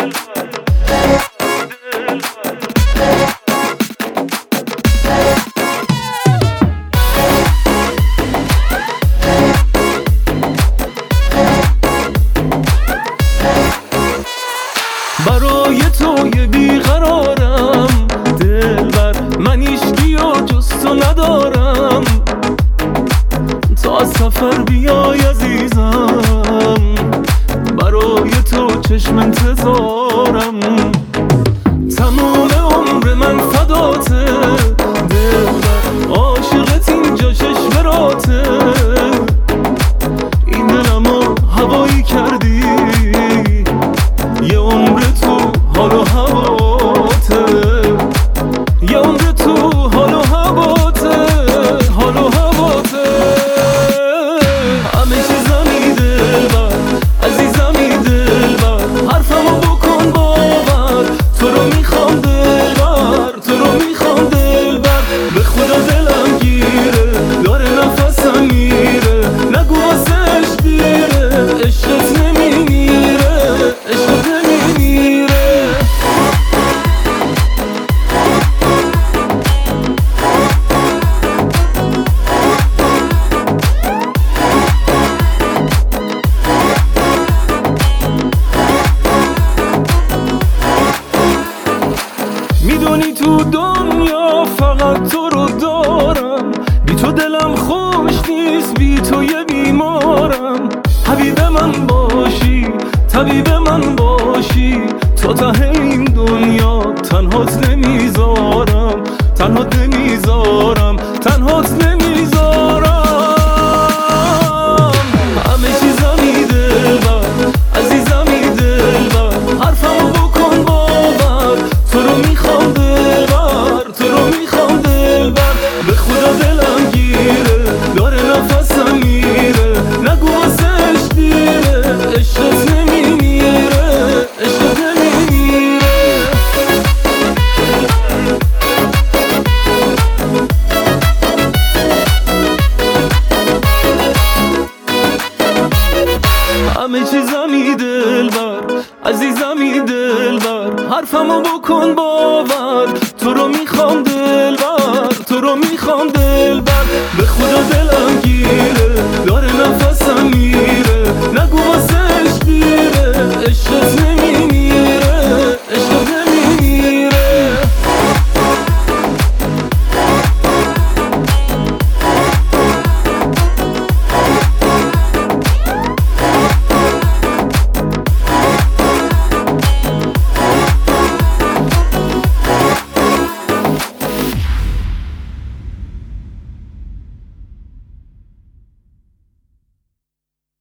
برای تو یه بیقرارم دلبر، من ایشکی و جز تو ندارم. تا از سفر بیای عزیزم، برای تو چشم انتظارم. تمام عمر من فداته دلبر، عاشقت اینجا چشمراته. این دلمو هوایی کردی، یه عمر تو حال و هواته. یه عمر تو حال و هواته، حال و هواته. همه چیزمی دلبر، عزیزمی دلبر، حرفمو بکن باور. تو رو میخوام دلبر، تو رو میخوام دلبر. به خدا دلم گیره، داره نفسم میره. نگو واسش دیره، عشقت نمیمیره، عشقت نمیمیره. میدونی تو دنیا فقط تو رو دارم. بی تو دلم خوش نیست، بی تو یه بیمارم. حبیب من باشی، طبیب من باشی. تا ته این دنیا تنهات نمیذارم، تنهات نمیذارم، تنهات نمیذارم. همه چیزمی دلبر، عزیزمی دلبر، حرفمو بکن باور. تو رو میخوام دلبر، تو رو میخوام دلبر. به خدا دلم گیره، داره نفسم میره. نگو واسش دیره، عشقت نمیمیره، عشقت نمیمیره. همه چیزمی دلبر، عزیزمی دلبر، حرفمو بکن باور. تو رو میخوام دلبر، تو رو میخوام دلبر. به خدا دلم گیره، داره نفسم میره.